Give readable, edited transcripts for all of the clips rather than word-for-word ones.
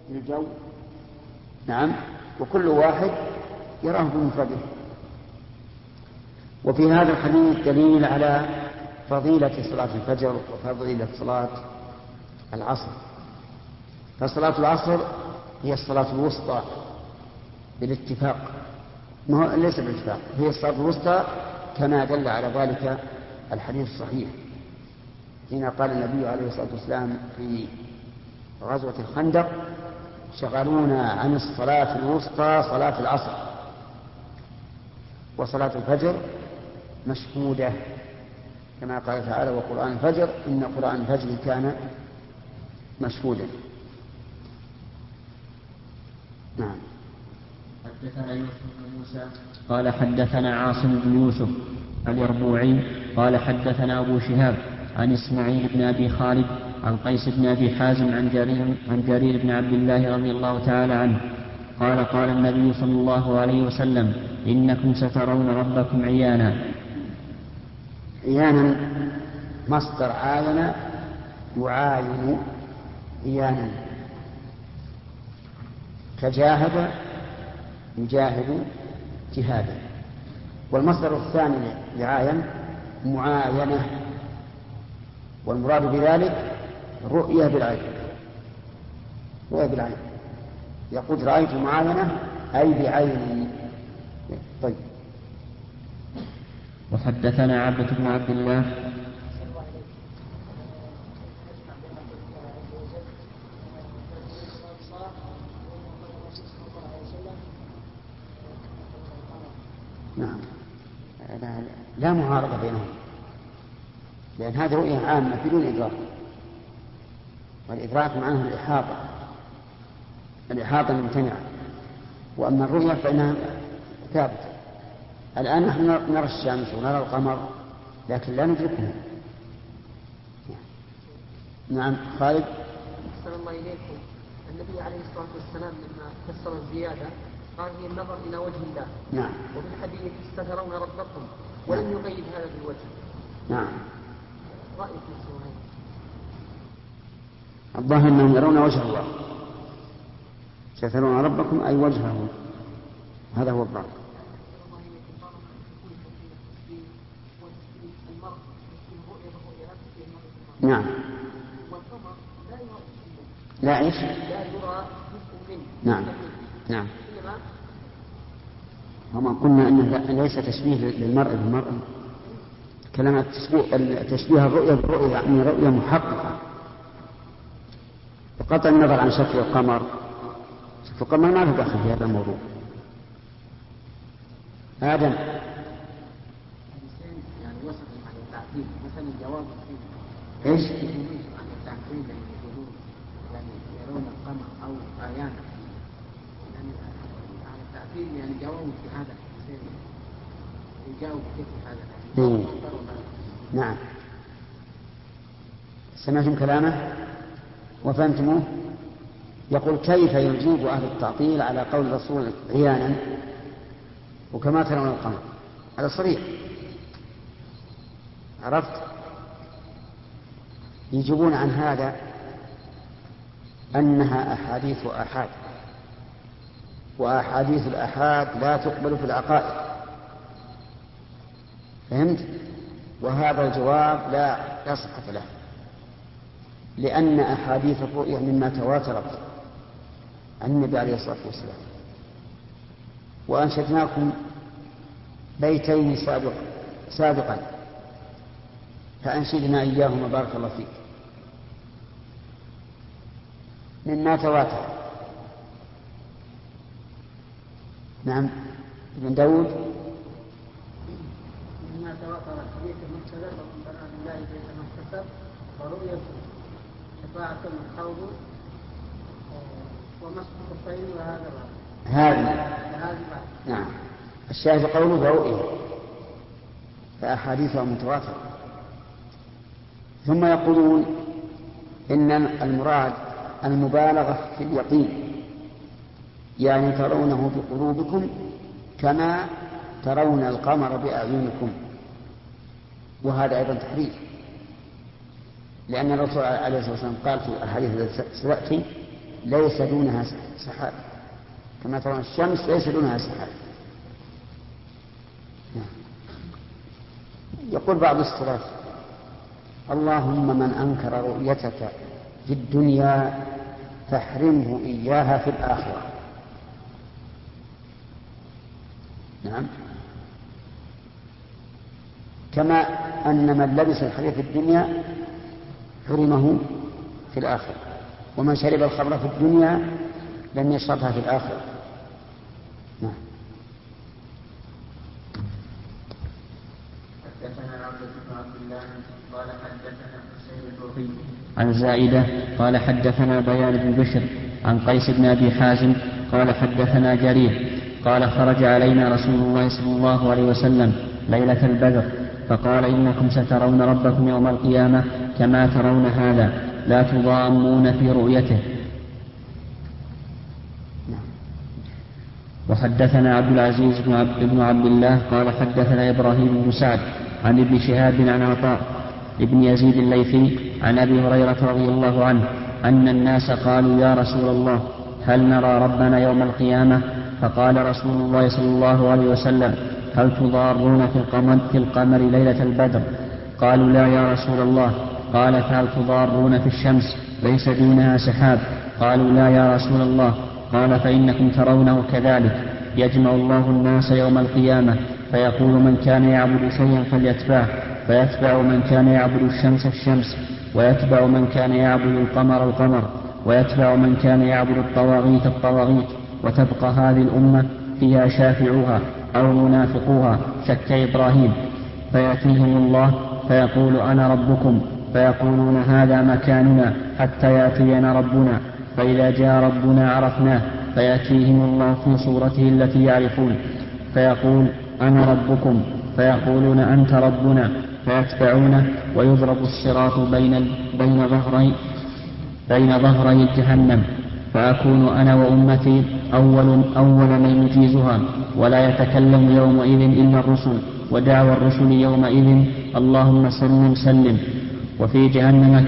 الجو. نعم، وكل واحد يراه بمفرده. وفي هذا الحديث دليل على فضيلة صلاة الفجر وفضيلة صلاة العصر. فصلاة العصر هي الصلاة الوسطى بالاتفاق، ليس بالاتفاق، هي الصلاة الوسطى كما دل على ذلك الحديث الصحيح حين قال النبي عليه الصلاة والسلام في غزوة الخندق: شغلونا عن الصلاة الوسطى صلاة العصر. وصلاة الفجر مشهودة كما قال تعالى: وقرآن الفجر إن قرآن الفجر كان مشهودا. نعم. حدثنا يوسف بن موسى قال حدثنا عاصم بن يوسف اليربوعي قال حدثنا أبو شهاب عن إسماعيل بن أبي خالد عن قيس بن أبي حازم عن جرير بن عبد الله رضي الله تعالى عنه قال: قال النبي صلى الله عليه وسلم: إنكم سترون ربكم عيانا. عيانا مصدر عاين يعاين عيانا، كجاهد يجاهد جهادا. والمصدر الثاني لعاين معاينة، والمراد بذلك رؤية بالعين. رؤية بالعين، يقول: رأيت معاينة أي بعيني. طيب. وحدثنا عبدة بن عبد الله نعم، لا معارضة بينهم، لأن هذه رؤية عامة بدون إدراك، والإدراك معناه الإحاطة ممتنعة، وأما الرؤية فإنها ثابتة. الآن نحن نرى الشمس ونرى القمر لكن لا ندركه. نعم. خالد. أحسن الله إليكم. النبي عليه الصلاة والسلام لما فسر الزيادة قال: هي النظر إلى وجه الله. نعم. وفي الحديث: سترون ربكم، ولم يقيد هذا بالوجه. نعم. رأيك في السؤال؟ الظاهر أنهم يرون وجه الله. سترون ربكم أي وجهه، هذا هو الظاهر. نعم. لا إيش؟ لا يرى جزء منه. نعم. نعم. وما قلنا أنه ليس تشبيه للمرء بالمرء، كلام التشبيه الرؤية بالرؤية يعني رؤية محققة، بقطع النظر عن شكل القمر. شكل القمر ما له دخل في هذا الموضوع. آدم. يعني وصف عن التعقيد مثلا الجواب إيش؟ عن التعقيد يعني يرون القمر أو آيانا، يعني عن التعقيد يعني جواب في هذا يجاوب كيف هذا. نعم. سمعتم كلامه وفهمتموه؟ يقول: كيف يجيب أهل التعطيل على قول الرسول عيانا وكما ترون القمر؟ هذا صريح. عرفت؟ يجيبون عن هذا أنها أحاديث آحاد، وأحاديث الآحاد لا تقبل في العقائد. فهمت؟ وهذا الجواب لا صحة له، لأن أحاديث الرؤيا مما تواترت عن النبي عليه الصلاة والسلام. وأنشدناكم بيتين سابقا فأنشدنا إياهما بارك الله فيك مما تواتر. نعم. ابن داود. مما تواتر حديث المحتسب ومن بنى بالله بيت المحتسب ورؤية شفاعة الحوض ومسح الخفين وهذا هذه. نعم. الشاهد قوله برؤية، فأحاديثها متواترة. ثم يقولون إن المراد المبالغة في اليقين، يعني ترونه بقلوبكم كما ترون القمر بأعينكم، وهذا أيضا تحريف، لأن الرسول عليه الصلاة والسلام قال في الحديث الذي سيأتي: ليس دونها سحاب، كما ترون الشمس ليس دونها سحاب. يقول بعض السلف: اللهم من أنكر رؤيتك في الدنيا فاحرمه إياها في الآخرة. نعم، كما أن من لبس الحرير في الدنيا حرمه في الآخرة، ومن شرب الخمر في الدنيا لم يشربها في الآخرة. نعم. حدثنا عبد بن عبد الله قال حدثنا حسين البرقي عن زائدة قال حدثنا بيان بن بشر عن قيس بن أبي حازم قال حدثنا جرير قال خرج علينا رسول الله صلى الله عليه وسلم ليلة البدر فقال: إنكم سترون ربكم يوم القيامة كما ترون هذا، لا تضامون في رؤيته. وحدثنا عبد العزيز بن عبد الله قال حدثنا إبراهيم بن سعد عن ابن شهاب عن عطاء ابن يزيد الليثي عن أبي هريرة رضي الله عنه أن الناس قالوا: يا رسول الله، هل نرى ربنا يوم القيامة؟ فقال رسول الله صلى الله عليه وسلم: هل تضارون في القمر ليلة البدر؟ قالوا: لا يا رسول الله. قال: فهل تضارون في الشمس ليس دونها سحاب؟ قالوا: لا يا رسول الله. قال: فإنكم ترونه كذلك، يجمع الله الناس يوم القيامة فيقول: من كان يعبد شيئا فليتبعه، فيتبع من كان يعبد الشمس الشمس، ويتبع من كان يعبد القمر القمر، ويتبع من كان يعبد الطواغيت الطواغيت، وتبقى هذه الأمة فيها شافعوها أو منافقوها، شك إبراهيم. فيأتيهم الله فيقول: أنا ربكم، فيقولون: هذا مكاننا حتى يأتينا ربنا. فإذا جاء ربنا عرفناه، فيأتيهم الله في صورته التي يعرفون، فيقول: أنا ربكم، فيقولون: أنت ربنا، فيتبعونه، ويضرب الصراط بين ظهري جهنم، فأكون أنا وأمتي أول من يجيزها، ولا يتكلم يومئذ إلا الرسل، ودعوى الرسل يومئذ: اللهم سلم سلم. وفي جهنم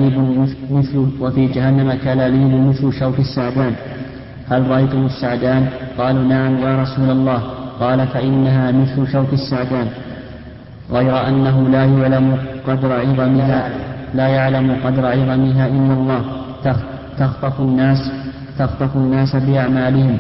كلاليب مثل شوك السعدان. هل رأيتم السعدان؟ قالوا: نعم يا رسول الله. قال: فإنها مثل شوك السعدان، غير أنه لا يعلم قدر عظمها إلا الله. تخطف الناس بأعمالهم،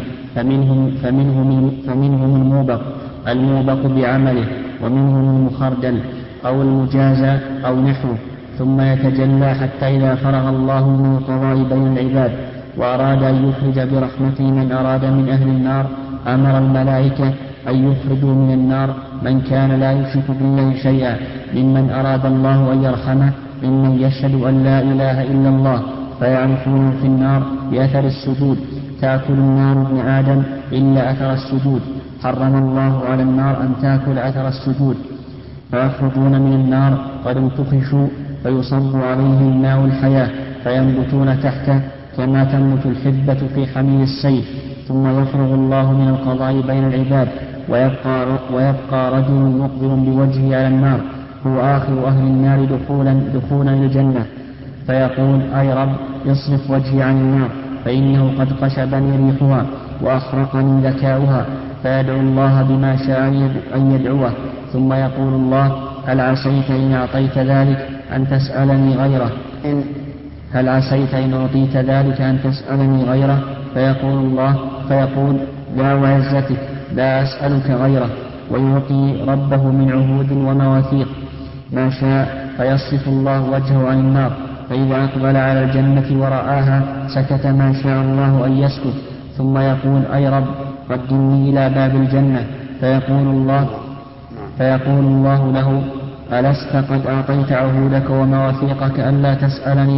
فمنهم الموبق بعمله، ومنهم المخردل أو المجازى أو نحوه، ثم يتجلى حتى إذا فرغ الله من القضاء بين العباد وأراد أن يخرج برحمته من أراد من أهل النار، أمر الملائكة أن يخرجوا من النار من كان لا يشرك بالله شيئا، ممن أراد الله أن يرحمه، ممن يشهد أن لا إله إلا الله، فيعرفون في النار بأثر السجود. تأكل النار ابن آدم إلا أثر السجود، حرم الله على النار أن تأكل أثر السجود. فيخرجون من النار قد انتخشوا، فيصب عليهم ماء الحياة، فينبتون تحته كما تنبت الحبة في حميل السيف. ثم يفرغ الله من القضاء بين العباد، ويبقى رجل مقبل بوجهه على النار، هو آخر أهل النار دخولا للجنة، فيقول: أي رب، اصرف وجهي عن النار، فإنه قد قشبني ريحها وأخرقني ذكاؤها. فيدعو الله بما شاء أن يدعوه، ثم يقول الله: هل عسيت إن أعطيت ذلك أن تسألني غيره؟ هل عسيت إن أعطيت ذلك أن تسألني غيره؟ فيقول: لا وعزتك لا أسألك غيره، ويعطي ربه من عهود ومواثيق ما شاء. فيصرف الله وجهه عن النار، فإذا أقبل على الجنة ورآها سكت ما شاء الله أن يسكت، ثم يقول: أي رب، قدمني إلى باب الجنة. فيقول الله له: ألست قد أعطيت عهودك ومواثيقك ألا تسألني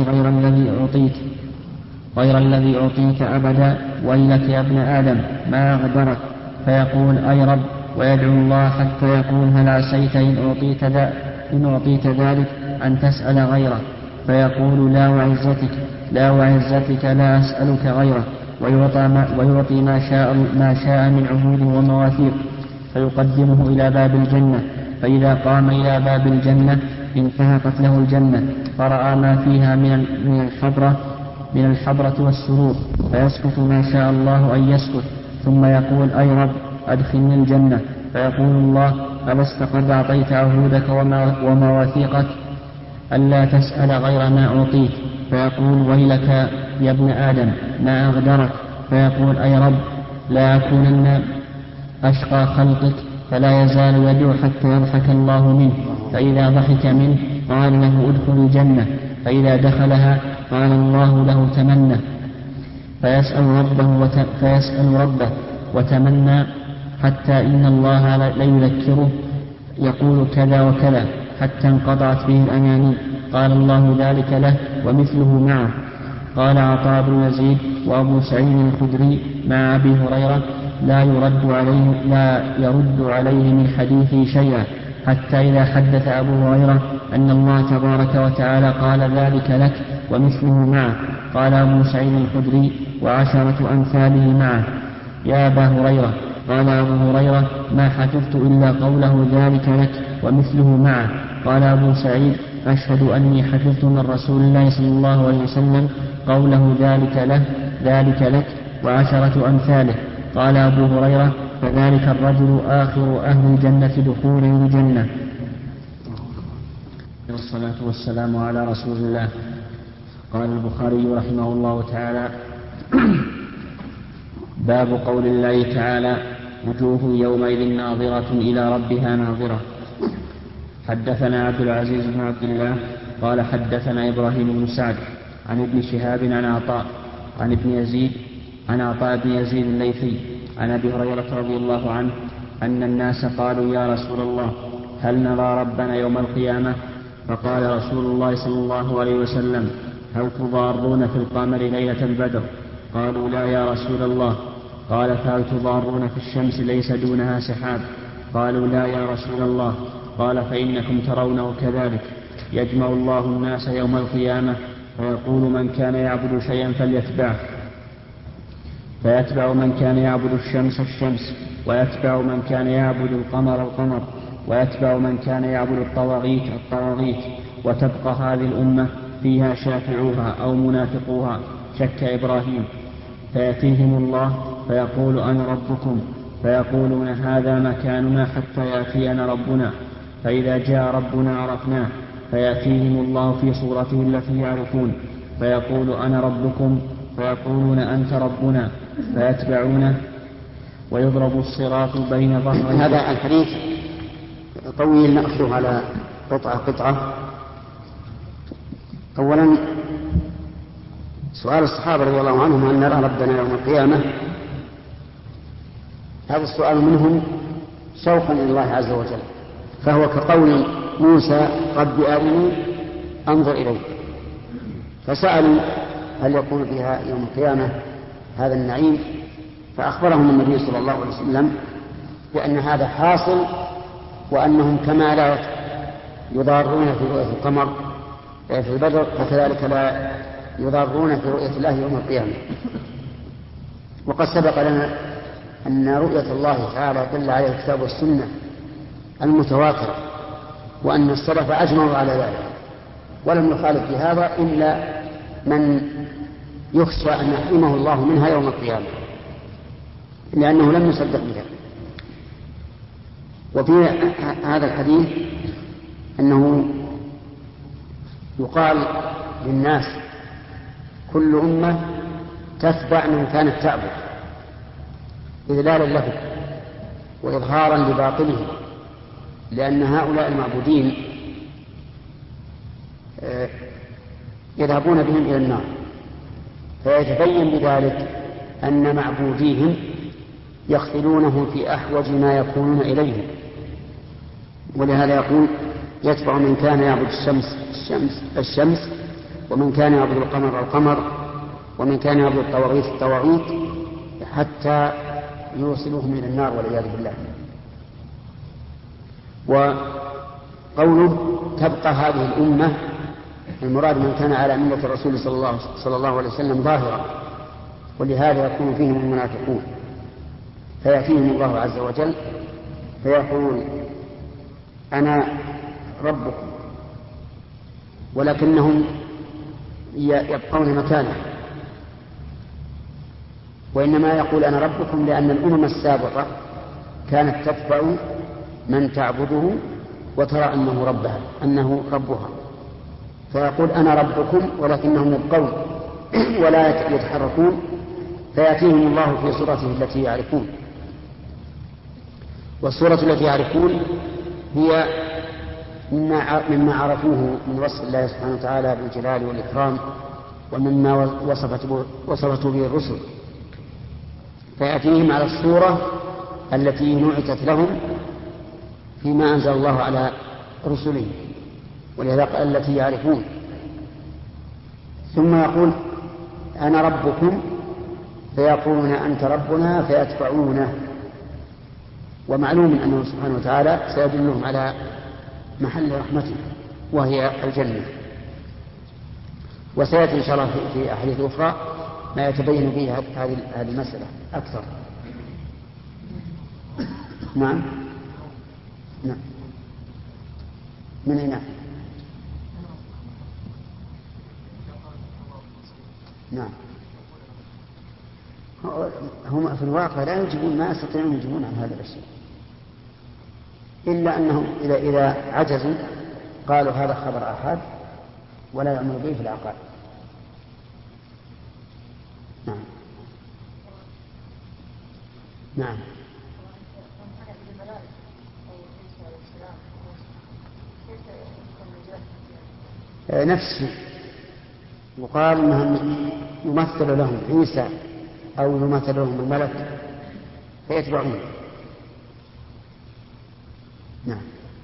غير الذي أعطيت أبدا؟ ويلك يا ابن آدم، ما أغدرك. فيقول: أي رب، ويدعو الله حتى يقول: هل عسيت إن أعطيت ذلك أن تسأل غيره؟ فيقول: لا وعزتك لا أسألك غيره، ويعطي ما شاء من عهود ومواثيق. فيقدمه إلى باب الجنة، فإذا قام إلى باب الجنة انتهكت له الجنة، فرأى ما فيها من من الحبرة والسرور، فيسكت ما شاء الله أن يسكت، ثم يقول: أي رب أدخلني الجنة. فيقول الله: ألست قد أعطيت عهودك ومواثيقك ألا تسأل غير ما أعطيت؟ فيقول: ويلك يا ابن آدم ما أغدرك. فيقول: أي رب لا أكونن أشقى خلقك. فلا يزال يدعو حتى يضحك الله منه، فإذا ضحك منه قال له: ادخل الجنة. فإذا دخلها قال الله له: تمنى. فيسأل ربه وتمنى حتى إن الله ليذكره يقول كذا وكذا حتى انقطعت به الأماني. قال الله ذلك له ومثله معه. قال عطاء بن يزيد وأبو سعيد الخدري مع أبي هريرة: لا يرد عليه من حديثه شيئا، حتى إذا حدث أبو هريرة أن الله تبارك وتعالى قال ذلك لك ومثله معه، قال أبو سعيد الخدري: وعشرة أمثاله معه يا أبا هريرة. قال أبو هريرة: ما حفظت إلا قوله ذلك لك ومثله معه. قال أبو سعيد: أشهد أني حفظت من رسول الله صلى الله عليه وسلم قوله ذلك لك وعشرة أمثاله. قال أبو هريرة: فذلك الرجل آخر أهل الجنة دخولا الجنة. والصلاة والسلام على رسول الله. قال البخاري رحمه الله تعالى: باب قول الله تعالى: وجوه يومئذ ناظرة إلى ربها ناظرة. حدثنا عبد العزيز بن عبد الله قال حدثنا إبراهيم بن سعد عن ابن شهاب عن عطاء بن يزيد الليثي عن أبي هريرة رضي الله عنه أن الناس قالوا: يا رسول الله هل نرى ربنا يوم القيامة؟ فقال رسول الله صلى الله عليه وسلم: هل تضارون في القمر ليلة البدر؟ قالوا: لا يا رسول الله. قال: فهل تضارون في الشمس ليس دونها سحاب؟ قالوا: لا يا رسول الله. قال: فإنكم ترونه كذلك. يجمع الله الناس يوم القيامة فيقول: من كان يعبد شيئا فليتبعه، فيتبع من كان يعبد الشمس الشمس، ويتبع من كان يعبد القمر القمر، ويتبع من كان يعبد الطواغيت الطواغيت، وتبقى هذه الأمة فيها شافعوها أو منافقوها، شك إبراهيم. فيأتيهم الله فيقول: أنا ربكم، فيقولون: هذا مكاننا حتى يأتينا ربنا. فإذا جاء ربنا عرفناه، فيأتيهم الله في صورته التي يعرفون، فيقول: أنا ربكم، فيقولون: أنت ربنا، فيتبعونه، ويضرب الصراط بين ظهرين. هذا الحديث طويل، نأخذه على قطعة. أولا سؤال الصحابة رضي الله عنهم: هل نرى ربنا يوم القيامة؟ هذا السؤال منهم شوقا إلى الله عز وجل، فهو كقول موسى: رب أرني أنظر إليك. فسألوا: هل يكون فيها يوم القيامة هذا النعيم؟ فأخبرهم النبي صلى الله عليه وسلم بأن هذا حاصل، وأنهم كما لا يضارون في رؤية القمر في البدر فكذلك لا يضارون في رؤية الله يوم القيامة. وقد سبق لنا أن رؤية الله تعالى دل عليه الكتاب والسنة المتواترة، وأن السلف أجمعوا على ذلك، ولم يخالف في هذا إلا من يخشى أن يحرمه الله منها يوم القيامة، لأنه لم يصدق بها. وفي هذا الحديث أنه يقال للناس: كل أمة تتبع من كانت تعبد، إذلالا له وإظهارا لباطله، لأن هؤلاء المعبودين يذهبون بهم إلى النار، فيتبين بذلك أن معبوديهم يخذلونهم في أحوج ما يكونون إليه. ولهذا يقول: يتبع من كان يعبد الشمس، ومن كان يعبد القمر القمر، ومن كان يعبد الطواغيت حتى يوصلهم إلى النار والعياذ بالله. وقوله: تبقى هذه الأمة، المراد من كان على ملة الرسول صلى الله عليه وسلم ظاهرا، ولهذا يكون فيهم المنافقون، فيأتيهم الله عز وجل فيقول: أنا ربكم، ولكنهم يبقون مكانه وإنما يقول أنا ربكم لأن الأمم السابقة كانت تتبع من تعبده وترى أنه ربها، فيقول أنا ربكم ولكنهم يبقون ولا يتحركون، فيأتيهم الله في صورته التي يعرفون. والصورة التي يعرفون هي مما عرفوه من وصف الله سبحانه وتعالى بالجلال والإكرام ومما وصفته به الرسل، فيأتيهم على الصورة التي نعتت لهم فيما أنزل الله على رسله، ولهذا قال التي يعرفون. ثم يقول أنا ربكم فيقولون أنت ربنا فيتبعونه، ومعلوم أنه سبحانه وتعالى سيدلهم على محل رحمته وهي الجنة. وسيأتي إن شاء الله في أحاديث أخرى ما يتبين به هذه المسألة أكثر. نعم. من أين؟ نعم. هم في الواقع لا يجيبون، ما يستطيعون يجيبون عن هذا الشيء، إلا أنهم إذا عجزوا قالوا هذا خبر آحاد ولا يعمل به في العقائد. نعم. نعم. نفسه يقال أنهم يمثل لهم عيسى أو يمثل لهم الملك فيتبعون. نعم.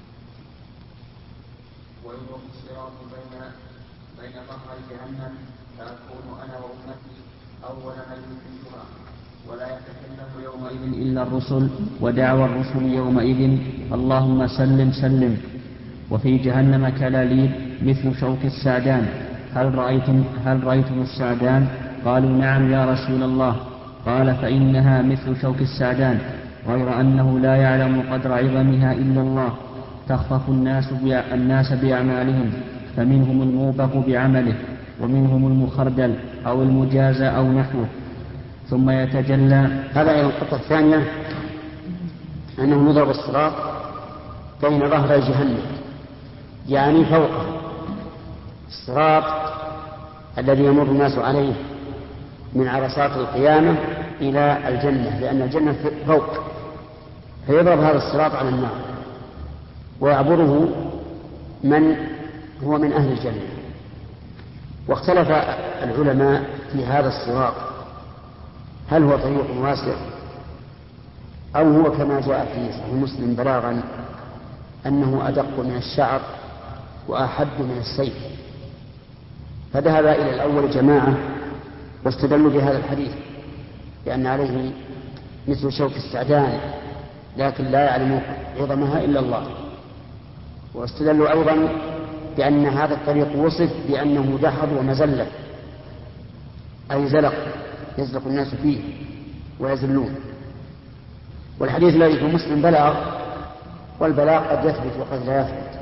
ويوم الصراط بين ظهر جهنم فأكون أنا وأمتي أول من يدخلها ولا يتكلم يومئذ إلا الرسل ودعوى الرسل يومئذ اللهم سلم سلم. وفي جهنم كلاليب مثل شوك السعدان هل رأيتم السعدان؟ قالوا نعم يا رسول الله. قال فإنها مثل شوك السعدان غير أنه لا يعلم قدر عظمها إلا الله. تخطف الناس بأعمالهم، فمنهم الموبق بعمله ومنهم المخردل أو المجازى أو نحوه ثم يتجلى. هذا النقطة الثانية أنه يضرب الصراط بين ظهر جهنم، يعني فوقه الصراط الذي يمر الناس عليه من عرصات القيامة إلى الجنة، لأن الجنة فوق، فيضرب هذا الصراط على النار ويعبره من هو من أهل الجنة. واختلف العلماء في هذا الصراط هل هو طريق واسع أو هو كما جاء في صحيح مسلم بلاغا أنه أدق من الشعر وأحد من السيف. فذهب إلى الأول جماعة واستدلوا بهذا الحديث لأن عليه مثل شوك السعدان لكن لا يعلم عظمها إلا الله. واستدلوا أيضا بأن هذا الطريق وصف بأنه دحض ومزلة، أي زلق يزلق الناس فيه ويزلون. والحديث الذي في مسلم بلاغ، والبلاغ قد يثبت وقد لا يثبت.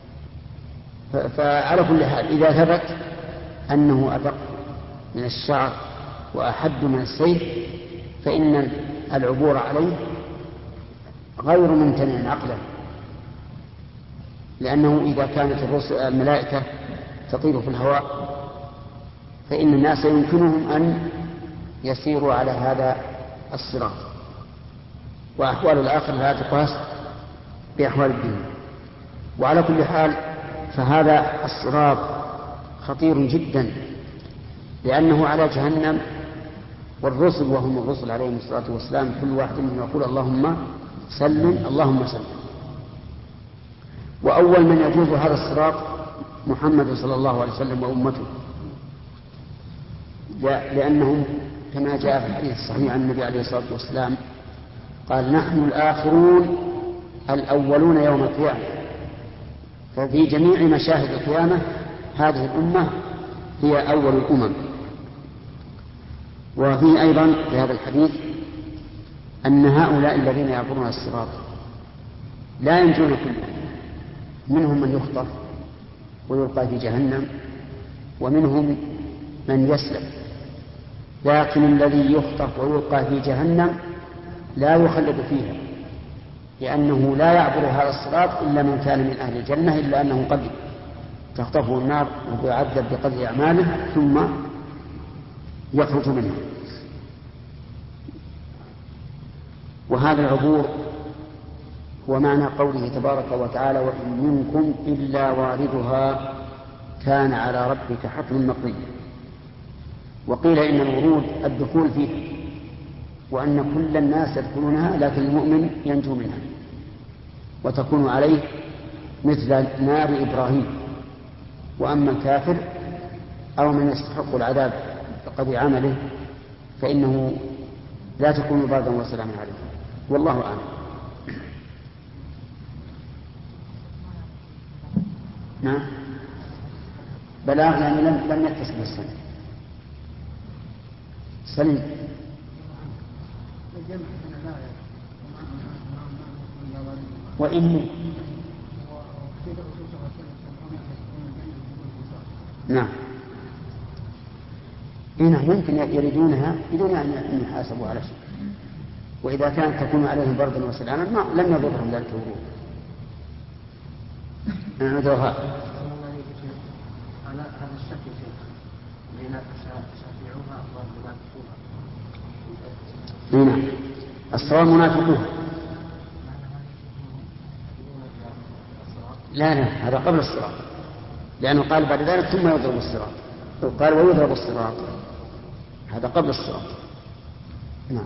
فعلى كل حال إذا ثبت أنه أدق من الشعر وأحد من السيف فإن العبور عليه غير ممتنع عقلا، لأنه إذا كانت الملائكة تطير في الهواء فإن الناس يمكنهم أن يسيروا على هذا الصراط، وأحوال الآخرة لا تقاس بأحوال الدنيا. وعلى كل حال فهذا الصراط خطير جدا لأنه على جهنم، والرسل وهم الرسل عليهم الصلاة والسلام كل واحد منهم يقول اللهم سلم اللهم سلم. وأول من يجوز هذا الصراط محمد صلى الله عليه وسلم وأمته، لأنهم كما جاء في الحديث الصحيح عن النبي عليه الصلاة والسلام قال نحن الآخرون الأولون يوم القيامة. ففي جميع مشاهد القيامة هذه الأمة هي أول الأمم. وفيه أيضا في هذا الحديث أن هؤلاء الذين يعبرون الصراط لا ينجون كلهم، منهم من يخطف ويلقى في جهنم، ومنهم من يسلم لكن الذي يخطف ويلقى في جهنم لا يخلد فيها، لأنه لا يعبر هذا الصراط إلا من كان من أهل الجنة، إلا أنه قد تخطفه النار وهو يعذب بقدر أعماله ثم يخرج منها. وهذا العبور هو معنى قوله تبارك وتعالى: وإن منكم إلا واردها كان على ربك حتما مقضيا. وقيل إن الورود الدخول فيه، وأن كل الناس يدخلونها لكن المؤمن ينجو منها، وتكون عليه مثل نار إبراهيم. وأما الكافر أو من يستحق العذاب بقدر عمله فإنه لا تكون بردا وسلاما عليه، والله أعلم. نعم، بلاغ يعني لم يتصل بالسنة. سليم. وإن نعم هنا ممكن يريدونها بدون أن يحاسبوا على شيء، وإذا كانت تكون عليهم بردا وسلاما لم يضرهم ذلك الورود. ندرها على هذا الشكل شيخ شافعوها والمنافقون. هنا الصواب منافقون. لا هذا قبل الصراط، لأنه قال بعد ذلك ثم يضرب الصراط، قال ويضرب الصراط، هذا قبل الصراط. نعم.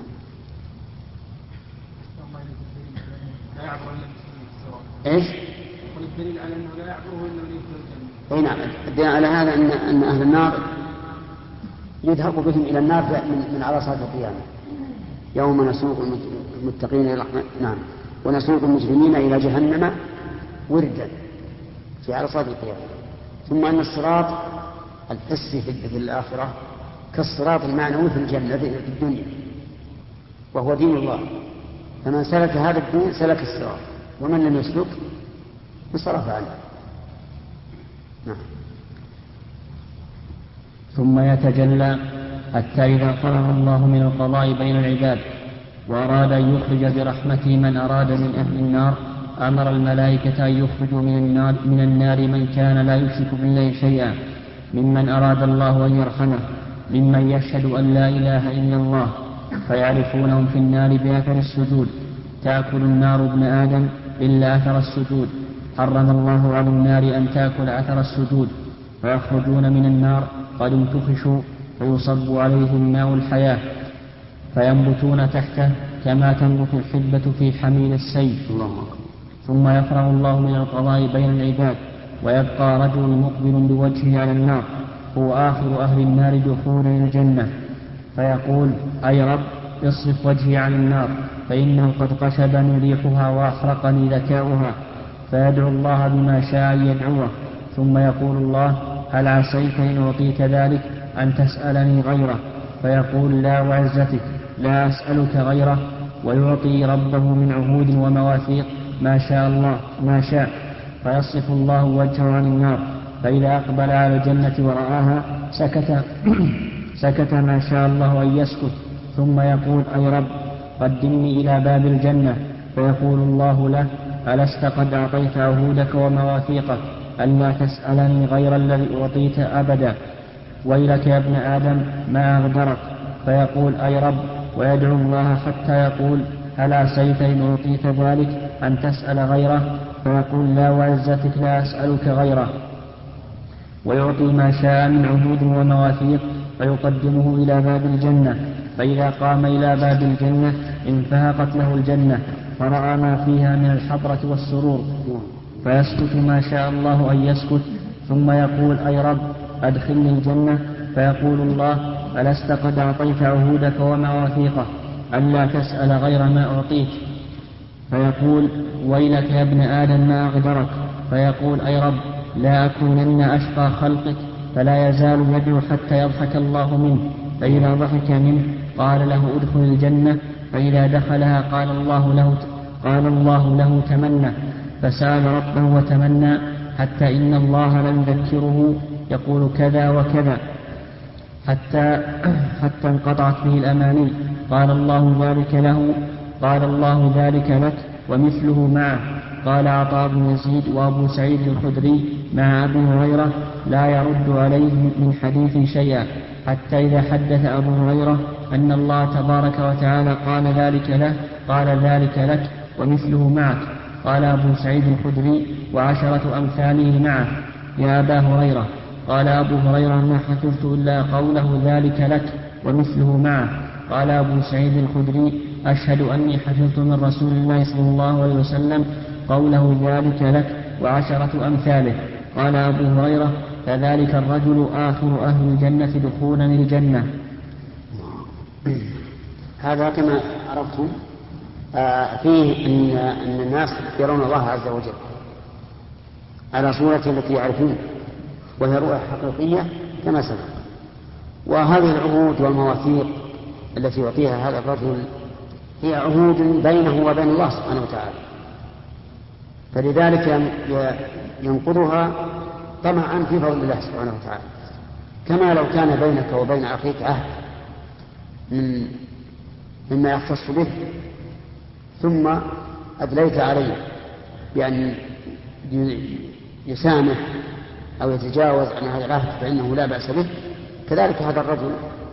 ايش؟ والدليل على انه لا يعبره الا من يدخل الجنه. نعم، الدليل على هذا ان اهل النار يذهب بهم الى النار من عرصات القيامه، يوم نسوق المتقين الى نعم ونسوق المجرمين الى جهنم وردا في عرصات القيامه. ثم ان الصراط الحسي في الاخره كالصراط المعنوي في الجنه في الدنيا، وهو دين الله، فمن سلك هذا الدين سلك الصراط، ومن لم يسلك انصرف عنه. نعم. ثم يتجلى حتى إذا فرغ الله من القضاء بين العباد وأراد أن يخرج برحمته من أراد من أهل النار، أمر الملائكة أن يخرجوا من النار من كان لا يشرك بالله شيئا، ممن أراد الله أن يرحمه، ممن يشهد أن لا إله إلا الله، فيعرفونهم في النار بأثر السجود. تأكل النار ابن آدم إلا أثر السجود، حرم الله على النار أن تأكل أثر السجود. فيخرجون من النار قد انتفشوا، فيصب عليهم ماء الحياة، فينبتون تحته كما تنبت الحبة في حميل السيف. ثم يفرغ الله من القضاء بين العباد، ويبقى رجل مقبل بوجهه على النار، هو آخر أهل النار دخولا الجنة، فيقول: أي رب اصرف وجهي عن النار، فإنه قد قشبني ريحها وأحرقني ذكاؤها. فيدعو الله بما شاء أن يدعوه، ثم يقول الله: هل عسيت إن أعطيت ذلك أن تسألني غيره؟ فيقول: لا وعزتك لا أسألك غيره. ويعطي ربه من عهود ومواثيق ما شاء الله ما شاء. فيصرف الله وجهه عن النار، فإذا أقبل على الجنة ورآها سكت ما شاء الله أن يسكت، ثم يقول: أي رب قدمني إلى باب الجنة. فيقول الله له: ألست قد أعطيت عهودك ومواثيقك ألا تسألني غير الذي أعطيت أبدا؟ ويلك يا ابن آدم ما أغدرك. فيقول: أي رب، ويدعو الله حتى يقول: هل عسيت إن أعطيت ذلك أن تسأل غيره؟ فيقول: لا وعزتك لا أسألك غيره. ويعطي ما شاء من عهود ومواثيق، فيقدمه إلى باب الجنة، فإذا قام إلى باب الجنة انفهقت له الجنة، فرأى ما فيها من الحضرة والسرور، فيسكت ما شاء الله أن يسكت، ثم يقول: أي رب أدخلني الجنة. فيقول الله: ألست قد أعطيت عهودك ومواثيقك ألا تسأل غير ما أعطيت؟ فيقول: ويلك يا ابن آدم ما أغدرك. فيقول: أي رب لا أكونن أشقى خلقك. فلا يزال يدعو حتى يضحك الله منه، فإذا ضحك منه قال له: ادخل الجنة. فإذا دخلها قال الله له تمنى، فسأل ربه وتمنى، حتى إن الله لم يذكره يقول كذا وكذا، حتى انقطعت به الأماني. قال الله ذلك لك ومثله معه. قال عطاء بن يزيد وأبو سعيد الخدري مع أبي هريرة لا يرد عليه من حديث شيئا، حتى إذا حدث أبو هريرة أن الله تبارك وتعالى قال ذلك لك ومثله معك. قال أبو سعيد الخدري وعشرة أمثاله معه يا أبا هريرة. قال أبو هريرة ما حفظت إلا قوله ذلك لك ومثله معه. قال أبو سعيد الخدري أشهد أني حفظت من رسول الله صلى الله عليه وسلم قوله ذلك لك وعشرة أمثاله. قال أبو هريرة فذلك الرجل آخر أهل الجنة دخولا الجنة. هذا كما عرفتم فيه أن الناس يرون الله عز وجل على صورة التي يعرفون، وهي رؤية حقيقية كما سبق. وهذه العهود والمواثيق التي يعطيها هذا الرجل هي عهود بينه وبين الله سبحانه وتعالى، فلذلك ينقضها طمعا في فضل الله سبحانه وتعالى، كما لو كان بينك وبين أخيك عهد مما يختص به ثم أدليت عليه بأن يسامح أو يتجاوز عن هذا العهد فإنه لا بأس به. كذلك هذا الرجل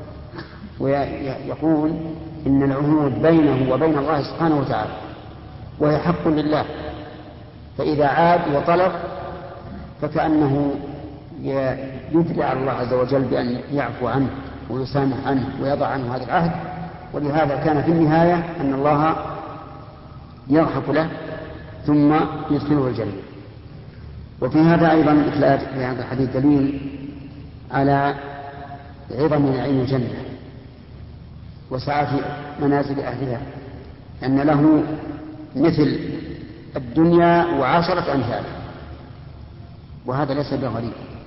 ويقول إن العهود بينه وبين الله سبحانه وتعالى وهي حق لله، فإذا عاد وطلب فكأنه يدلي على الله عز وجل بأن يعفو عنه ويسامح عنه ويضع عنه هذا العهد. ولهذا كان في النهاية أن الله يضحك له ثم يدخله الجنة. وفي هذا أيضا في هذا الحديث دليل على عظم نعيم الجنة وسعة منازل أهلها، أن له مثل الدنيا وعشرة أمثال، وهذا ليس بغريب،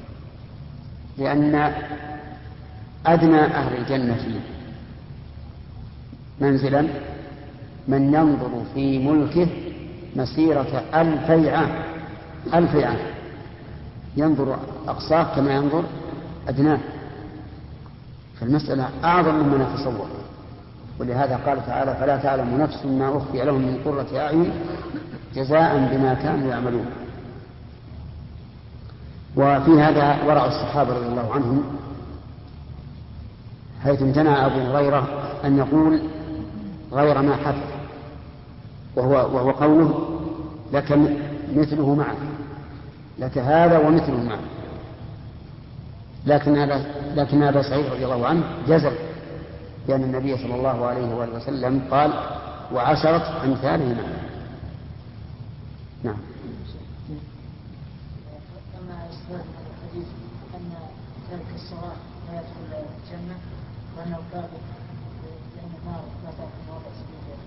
لأن أدنى أهل الجنة منزلا من ينظر في ملكه مسيرة 2000 عام، 2000 عام ينظر أقصاه كما ينظر أدناه، فالمسألة أعظم مما نتصور. ولهذا قال تعالى فلا تعلم نفس ما أخفي لهم من قرة أعين جزاء بما كانوا يعملون. وفي هذا ورع الصحابة رضي الله عنهم، حيث امتنع أبو هريرة أن يقول غير ما حفظ، وهو قوله لك مثله معه، لك هذا ومثله معه. لكن أبا سعيد رضي الله عنه جزم لأن النبي صلى الله عليه وآله وسلم قال وعشرة أمثاله معه. نعم. أما إثبات الحديث أن ترك الصلاة لا يدخل الجنة وأنه كافر لأن النار لا تأكل مواضع سجود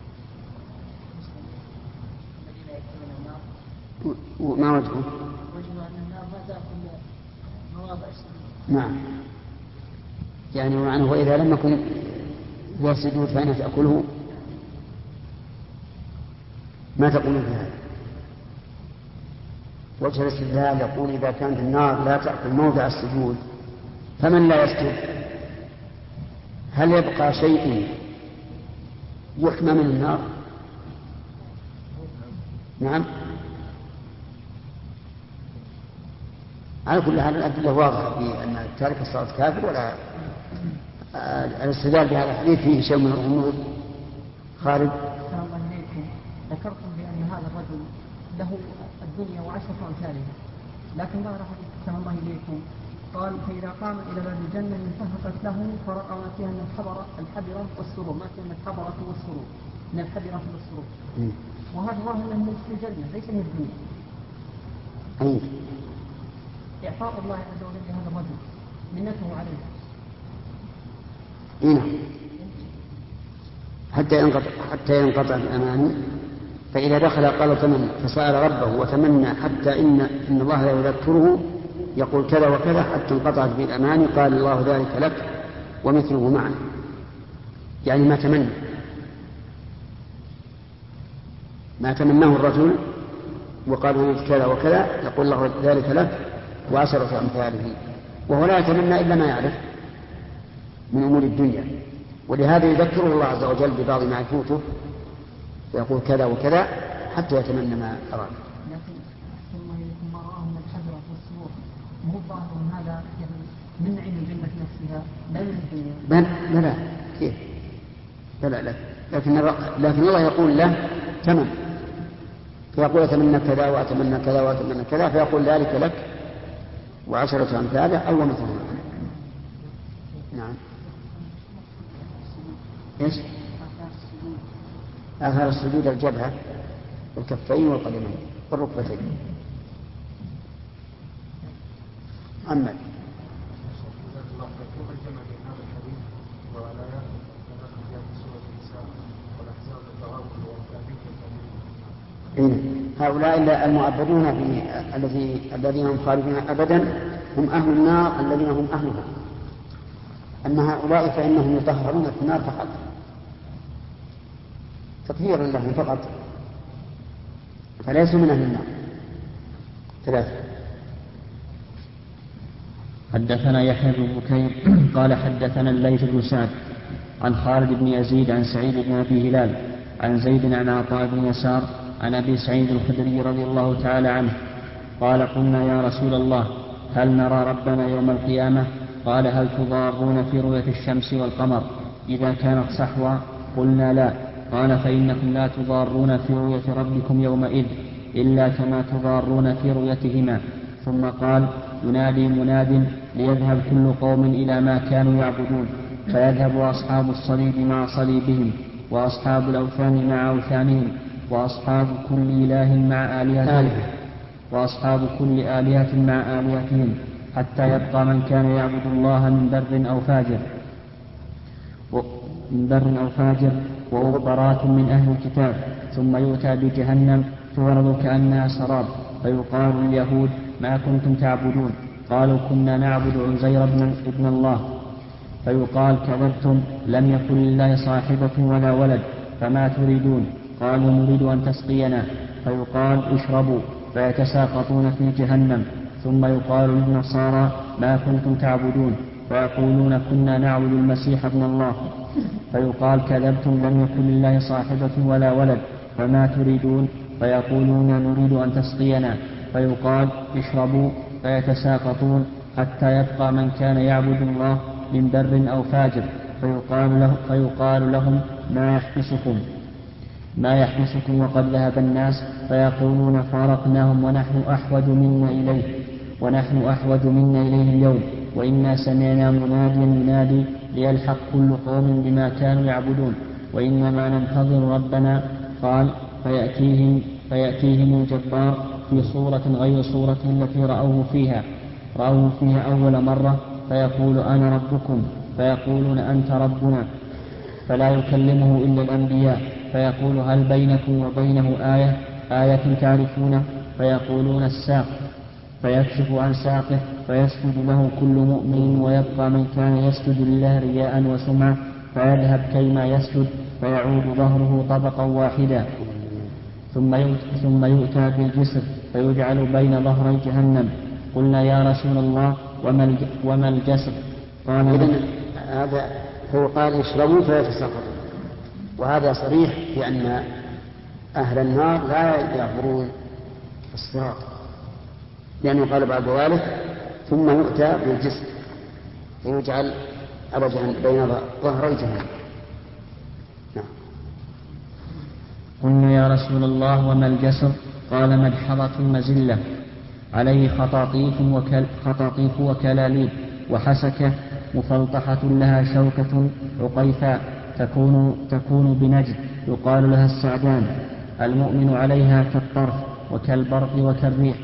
الذين يدخلون النار. وما وجهه؟ وجهه أن النار لا تأكل مواضع السجود. نعم، يعني معناه وإذا لم يكن هو السجود فإن تأكله. ما تقولون في هذا؟ وجه الاستدلال يقول إذا كانت النار لا تأكل موضع السجود فمن لا يسجد هل يبقى شيء يحمى من النار؟ نعم. على كل حال الأدلة واضحة بأن تارك الصلاة كافر، ولا الاستدلال بهذا الحديث فيه شيء من الغموض. خالد. الله إليكم، ذكرتم بأن هذا الرجل له الدنيا وعشرة أمثالها، لكن ظاهر حديث كما الله إليكم قال فإذا قام إلى باب الجنة انتهكت له فرأى ما فيها من الحبرة والسرور، ما فيها من الحبرة والسرور، من الحبرة والسرور. وهذا ظاهر من في الجنة ليس من الدنيا. إعطاء الله عز وجل لهذا الرجل منته عليه. نعم. حتى ينقطع الأمان، فإذا دخل قال تمنى فسأل ربه وتمنى حتى إن الله لا يذكره يقول كذا وكذا حتى انقطعت به الأمان قال الله ذلك لك ومثله معه، يعني ما تمناه الرجل وقال كذا وكذا يقول الله ذلك لك وعشرة أمثاله، وهو لا يتمنى إلا ما يعرف، من أمور الدنيا، ولهذا يذكره الله عز وجل ببعض ما يفوته فيقول كذا وكذا حتى يتمنى ما أراد. لكن ثم ما رآه من الحسرة والسرور مو ظاهر هذا يعني من نعيم الجنة نفسها لا من الدنيا. لا كيف؟ لا لكن الله يقول له تمن، فيقول أتمنى كذا وأتمنى كذا وأتمنى كذا، فيقول ذلك لك وعشرة أمثاله أو مثله. نعم. إيش؟ آثار السجود الجبهة والكفين والقدمين والركبتين. محمد. هؤلاء المؤبدون الذين هم خالدون أبدا هم أهل النار الذين هم أهلها، أما هؤلاء فإنهم يطهرون في النار فقط تطهيرا لهم فقط، فليسوا من أهل النار. 3. حدثنا يحيى بن بكير قال حدثنا الليث بن سعد عن خالد بن يزيد عن سعيد بن أبي هلال عن زيد عن عطاء بن يسار عن أبي سعيد الخدري رضي الله تعالى عنه قال قلنا يا رسول الله هل نرى ربنا يوم القيامة؟ قال هل تضارون في رؤية الشمس والقمر إذا كانت صحوا؟ قلنا لا. قال فإنكم لا تضارون في رؤية ربكم يومئذ إلا كما تضارون في رؤيتهما. ثم قال ينادي مناد ليذهب كل قوم إلى ما كانوا يعبدون، فيذهب أصحاب الصليب مع صليبهم وأصحاب الأوثان مع أوثانهم وأصحاب كل إله مع آلهتهم وأصحاب كل آلهة مع آلهتهم حتى يبقى من كان يعبد الله من بر أو فاجر وغبرات من أهل الكتاب. ثم يؤتى بجهنم تعرض كأنها سراب، فيقال لليهود ما كنتم تعبدون؟ قالوا كنا نعبد عزير ابن الله. فيقال كذبتم، لم يكن لله صاحبة ولا ولد، فما تريدون؟ قالوا نريد أن تسقينا. فيقال اشربوا، فيتساقطون في جهنم. ثم يقال للنصارى ما كنتم تعبدون؟ فيقولون كنا نعبد المسيح ابن الله. فيقال كذبتم، لم يكن لله صاحبة ولا ولد، فما تريدون؟ فيقولون نريد أن تسقينا. فيقال اشربوا، فيتساقطون حتى يبقى من كان يعبد الله من بر أو فاجر. فيقال لهم ما يحبسكم وقد ذهب الناس؟ فيقولون فارقناهم ونحن أحوج منا إليه اليوم، وإنا سمعنا مناديا ينادي ليلحق كل قوم بما كانوا يعبدون، وإنما ننتظر ربنا. قال فيأتيهم الجبار في صورة غير صورة التي رأوه فيها أول مرة، فيقول أنا ربكم، فيقولون أنت ربنا، فلا يكلمه إلا الأنبياء. فيقول هل بينكم وبينه آية تعرفونه؟ فيقولون الساق، فيكشف عن ساقه فيسجد له كل مؤمن، ويبقى من كان يسجد لله رياء وسمعة فيذهب كيما يسجد، فيعود ظهره طبقا واحدا. ثم يؤتى بالجسر فيجعل بين ظهري جهنم. قلنا يا رسول الله وما الجسر؟ قال هذا هو قال اشربوا فيتساقطون، وهذا صريح في أن أهل النار لا يعبرون الصراط، لأنه قال بعد ذلك ثم يؤتى بالجسر فيجعل على بين ظهري جهنم. نعم. قلنا يا رسول الله وما الجسر؟ قال مدحضة مزلة عليه خطاطيف وكلاليب وحسكة مفلطحة لها شوكة عقيفاء تكون بنجد يقال لها السعدان. المؤمن عليها كالطرف وكالبرق وكالريح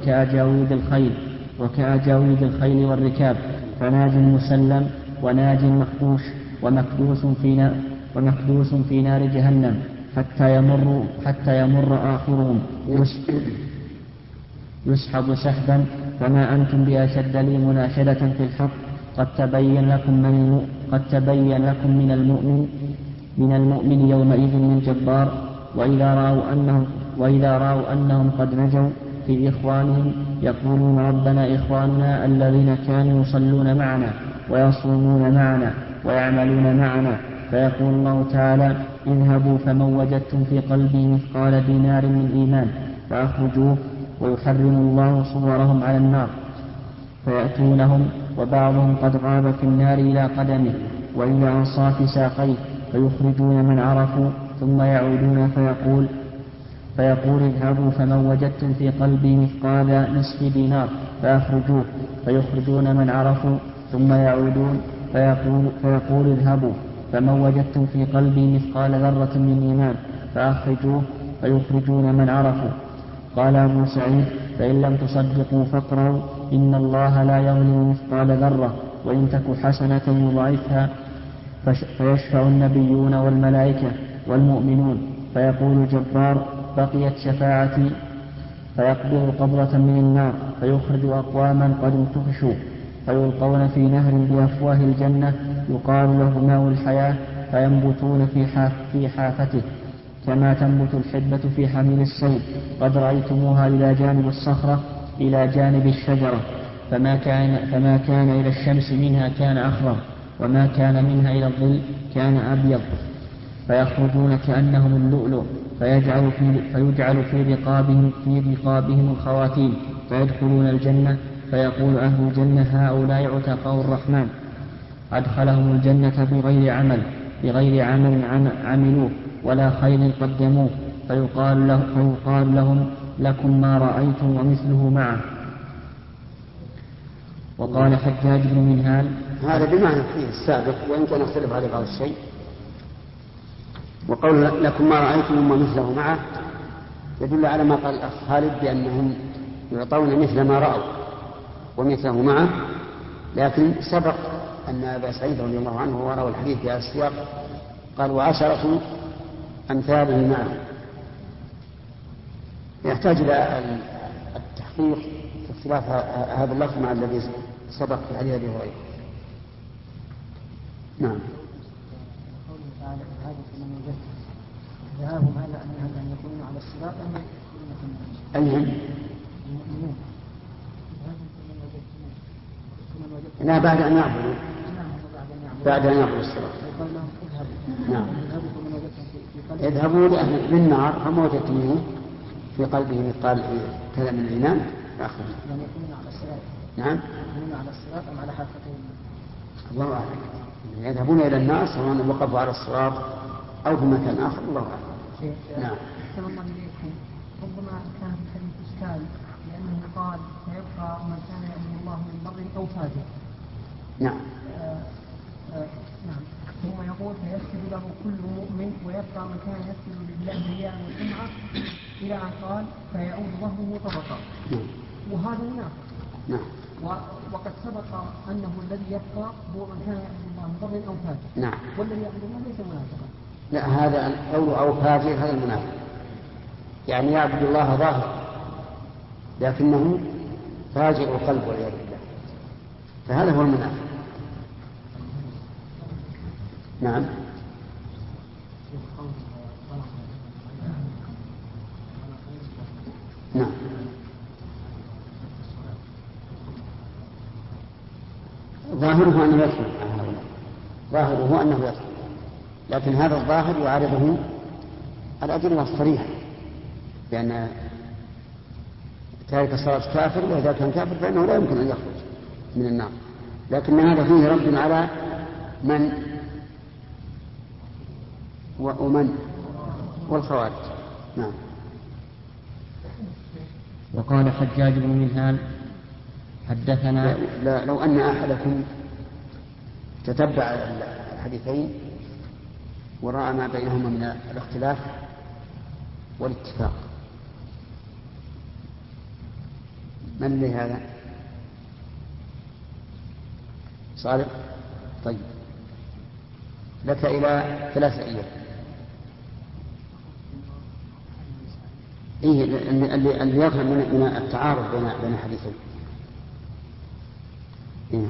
وكأجاويد الخيل والركاب، فناج مسلم وناج مخدوش ومكدوس في نار جهنم حتى يمر آخرهم يسحب سحبا. فما أنتم بأشد لي مناشدة في الحق، قد تبين لكم من المؤمن يومئذ من جبار. وإذا رأوا أنهم قد نجوا في إخوانهم يقولون ربنا إخواننا الذين كانوا يصلون معنا ويصومون معنا ويعملون معنا، فيقول الله تعالى: اذهبوا فمن وجدتم في قلبه مثقال دينار من إيمان فأخرجوه، ويحرم الله صورهم على النار، فيأتونهم وبعضهم قد غاب في النار إلى قدمه وإلى أنصاف ساقيه، فيخرجون من عرفوا ثم يعودون فيقول اذهبوا فمن وجدتم في قلبه مثقال نصف دينار فأخرجوه، فيخرجون من عرفوا ثم يعودون فيقول اذهبوا فمن وجدتم في قلبه مثقال ذرة من إيمان فأخرجوه، فيخرجون من عرفوا. قال أبو سعيد: فإن لم تصدقوا فاقرأوا إن الله لا يظلم مثقال ذرة وإن تك حسنة يضاعفها، فيشفع النبيون والملائكة والمؤمنون، فيقول الجبار: بقيت شفاعتي، فيقبض قبضة من النار، فيخرج أقواما قد انتفشوا، فيلقون في نهر بأفواه الجنة يقال له ماء الحياة، فينبتون في حافته كما تنبت الحبة في حميل الصيد، قد رأيتموها إلى جانب الصخرة إلى جانب الشجرة، فما كان إلى الشمس منها كان أخضر، وما كان منها إلى الظل كان أبيض، فيخرجون كأنهم اللؤلؤ، فيجعل في رقابهم الخواتيم، فيدخلون الجنة، فيقول أهل الجنة: هؤلاء عتقاء الرحمن، أدخلهم الجنة بغير عمل عملوه ولا خير قدموه، فيقال لهم: لكم ما رأيتم ومثله معه. وقال حجاج بن منهال: هذا بمعنى فيه السابق، وإن كان يختلف عليه بعض الشيء. وقول لكم ما رأيتم ومثله معه يدل على ما قال الأخ خالد بأنهم يعطون مثل ما رأوا ومثله معه، لكن سبق أن أبا سعيد رضي الله عنه وروى الحديث في هذا السياق قال: وعشرة أمثاله معه. يحتاج إلى التحقيق في اختلاف هذا اللفظ مع الذي سبق في حديث أبي هريرة. نعم. قوله تعالى: اذهبوا فمن وجدتم، ذهابهم هذا أن يكونوا على الصراط أم يكونوا في النار؟ أيهم؟ المؤمنون. اذهبوا فمن وجدتم. لا، بعد أن يعبدوا. بعد أن يعبدوا الصراط. يقول لهم اذهبوا. نعم. اذهبوا فمن وجدتم في قلبه. اذهبوا لأهل بالنار فما وجدتموه في قلبه مثقال كذا من الإيمان فأخرجوه. يعني يكونون على الصراط. نعم. يكونون على الصراط أم على حافتين؟ الله أعلم. يذهبون إلى النار سواء وقفوا على الصراط أو في مكان آخر، الله أعلم. نعم. أحسن الله إليكم. ربما كان في الحديث إشكال لأنه قال: فيبقى من كان يأمر الله من بر أو فاجر. نعم. نعم. ثم يقول: فيسجد له كل مؤمن ويبقى من كان يسجد لله رياء وسمعة، إلى أن قال: فيعود ظهره طبقا. نعم. وهذا منافق. نعم. وقد سبق أنه الذي يبقى هو من كان يعبد الله من بر أو فاجر. نعم. والذي يعبد الله ليس منافقا. لا، هذا قول أو فاجر هذا المنافق، يعني يعبد الله ظاهرا لكنه فاجر القلب والعياذ بالله، فهذا هو المنافق. نعم. نعم. ظاهره أنه يدخل مع هؤلاء، ظاهره أنه يدخل، لكن هذا الظاهر يعارضه الأدلة الصريحة بأن تارك الصلاة كافر، وإذا كان كافر فإنه لا يمكن أن يخرج من النار، لكن هذا فيه رد على من ومن والخوارج. نعم. وقال حجاج بن منهال: حدثنا لو أن أحدكم تتبع الحديثين ورأى ما بينهما من الاختلاف والاتفاق. من لي هذا؟ صالح؟ طيب، لك إلى 3 أيام. إيه اللي يفهم من التعارض بين الحديثين. إيه.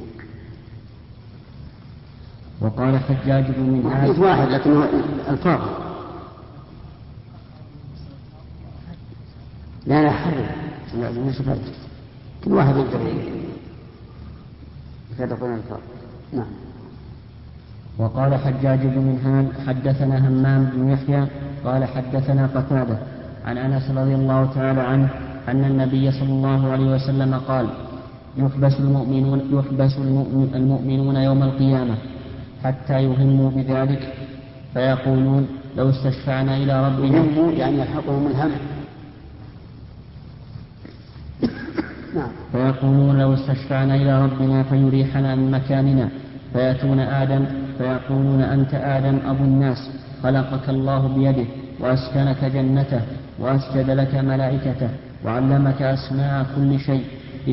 وقال حجاج بن منهال: حديث واحد لكنه الفاظ لا حرم، كل واحد يقدر يفرق بين الفاظ. نعم. وقال حجاج بن منهال حدثنا همام بن يحيى قال حدثنا قتادة عن أنس رضي الله تعالى عنه أن النبي صلى الله عليه وسلم قال يحبس المؤمنون يوم القيامة حتى يهموا بذلك فيقولون لو استشفعنا إلى ربنا يعني يلحقهم الهم. فيقولون لو استشفعنا إلى ربنا فيريحنا من مكاننا فيأتون آدم فيقولون أنت آدم أبو الناس خلقك الله بيده وأسكنك جنته وأسجد لك ملائكته وعلمك أسماء كل شيء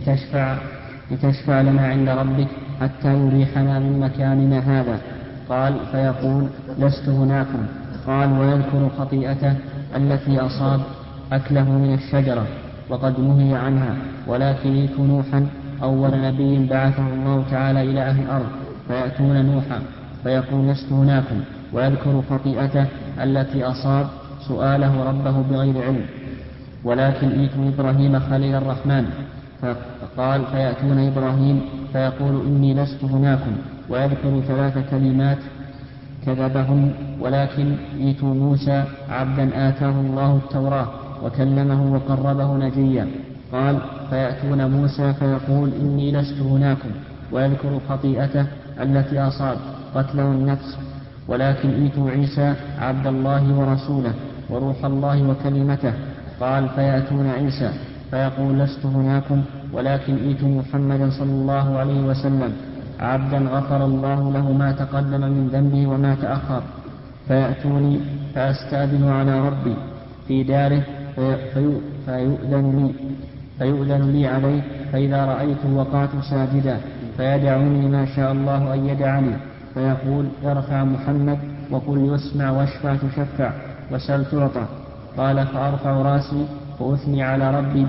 لتشفع لنا عند ربك حتى يريحنا من مكاننا هذا. قال فيقول لست هناكم. قال ويذكر خطيئته التي أصاب أكله من الشجرة وقد نهي عنها ولكن يأتي نوحا أول نبي بعثه الله تعالى إلى أهل الأرض فيأتون نوحا فيقول لست هناكم ويذكر خطيئته التي أصاب سؤاله ربه بغير علم ولكن ائتوا إبراهيم خليل الرحمن فقال فيأتون إبراهيم فيقول إني لست هناكم ويذكر 3 كلمات كذبهن ولكن ائتوا موسى عبدا آتاه الله التوراة وكلمه وقربه نجيا. قال فيأتون موسى فيقول إني لست هناكم ويذكر خطيئته التي أصاب قتله النفس ولكن ائتوا عيسى عبد الله ورسوله وروح الله وكلمته. قال فيأتون عيسى فيقول لست هناكم ولكن ائتوا محمدا صلى الله عليه وسلم عبدا غفر الله له ما تقدم من ذنبه وما تأخر فيأتوني فأستأذن على ربي في داره فيؤذن لي عليه فإذا رأيته وقعت ساجدا فيدعني ما شاء الله أن يدعني فيقول ارفع محمد وقل يسمع واشفع تشفع وسل تعطى. قال فأرفع راسي وأثني على ربي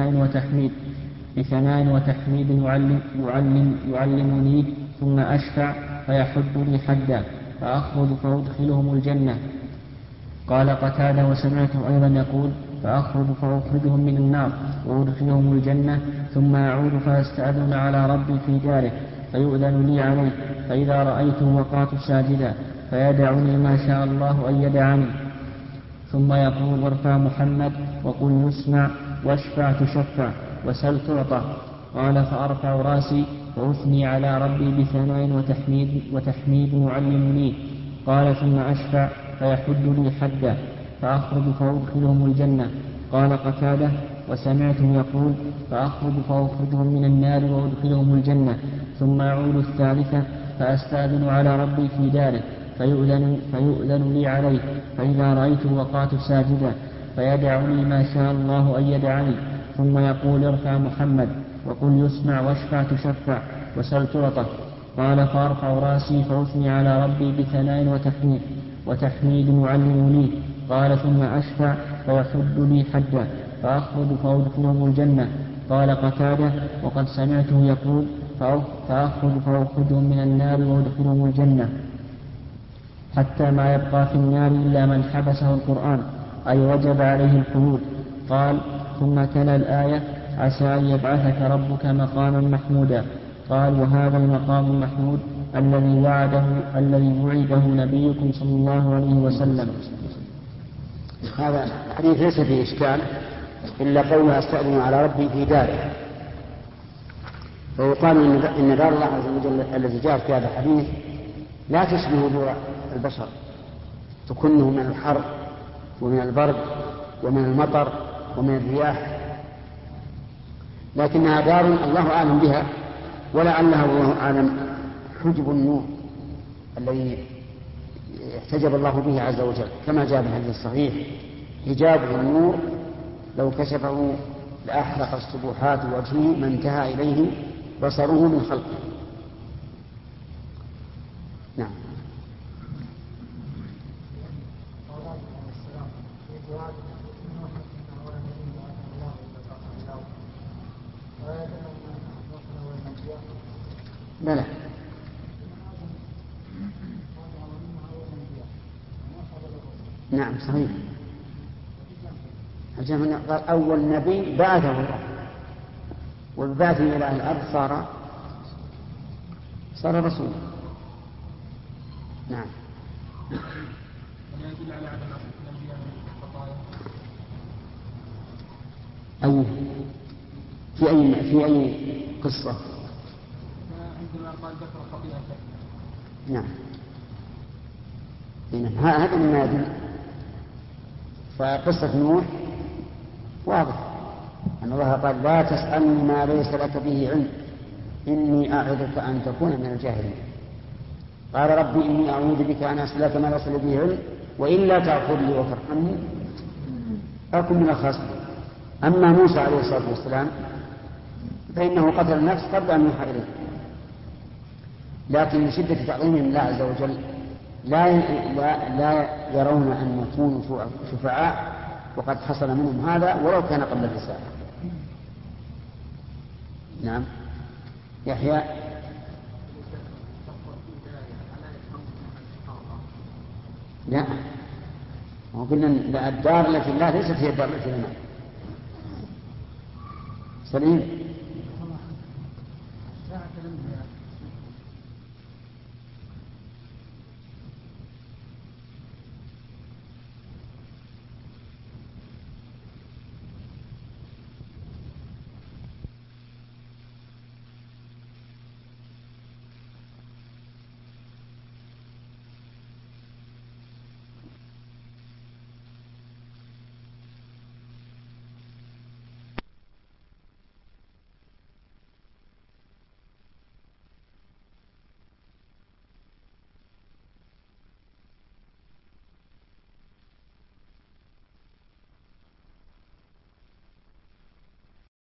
بثناء وتحميد يعلمني ثم أشفع فيحد لي حدا فأخرج فأدخلهم الجنة. قال قتادة وسمعته أيضا يقول فأخرج فأخرجهم من النار وأدخلهم الجنة ثم أعود فأستأذن على ربي في داره فيؤذن لي عليه فإذا رأيته وقعت ساجدا فيدعني ما شاء الله أن يدعني ثم يقول وارفع محمد وقل يسمع واشفع تشفع وسل تعطى. قال فأرفع راسي وأثني على ربي بثناء وتحميد يعلمني. قال ثم أشفع فيحد لي حدا فأخرج فأدخلهم الجنة. قال قتادة وسمعته يقول فأخرج فأخرجهم من النار وأدخلهم الجنة ثم أعود الثالثة فأستأذن على ربي في داره فيؤذن لي عليه فإذا رأيته وقعت ساجدا فيدعني ما شاء الله أن يدعني ثم يقول ارفع محمد وقل يسمع واشفع تشفع وسل تعطى. قال فأرفع راسي فأثني على ربي بثناء وتحميد يعلمني. قال ثم أشفع فيحد لي حدا فأخرج فأدخلهم الجنة. قال قتادة وقد سمعته يقول فأخرج فأخرجهم من النار وأدخلهم الجنة حتى ما يبقى في النار إلا من حبسه القرآن أي وجب عليه الخلود. قال ثم تلا الآية عسى أن يبعثك ربك مقاما محمودا. قال وهذا المقام المحمود الذي وعده نبيكم صلى الله عليه وسلم. هذا الحديث ليس فيه إشكال إلا قولها استأذن على ربي في داره. فيقال إن دار الله عز وجل التي جاءت في هذا الحديث لا تشبه دور البشر تكنه من الحر ومن البرد ومن المطر ومن الرياح، لكنها دار الله أعلم بها ولعلها والله أعلم حجب النور الذي احتجب الله به عز وجل كما جاء في الحديث الصحيح حجابه النور لو كشفه لأحرق السبحات وجهه ما انتهى إليه بصره من خلقه. نعم. بلى نعم صحيح. قال أول نبي بعثه الله والبعث إلى الأرض صار رسولا. نعم. ولا يدل على عدم عصمة الأنبياء من الخطايا. أي في أي قصة؟ عندما قال ذكر خطيئته. نعم. هذا مما يدل. فقصة نوح واضح أن الله قال لا تسألني ما ليس لك به علم إني أعظك أن تكون من الجاهلين. قال ربي إني أعوذ بك أن أسألك ما ليس لي به علم وإلا تغفر لي وترحمني أكن من الخاسرين. أما موسى عليه الصلاة والسلام فإنه قتل النفس قبل أن يوحى إليه، لكن من شدة تعظيمهم الله عز وجل لا يرون أن يكونوا شفعاء، وقد حصل منهم هذا ولو كان قبل الرسالة. نعم. يحيى. لا، وقلنا الدار التي لا ليست هي الدار التي لنا. سليم.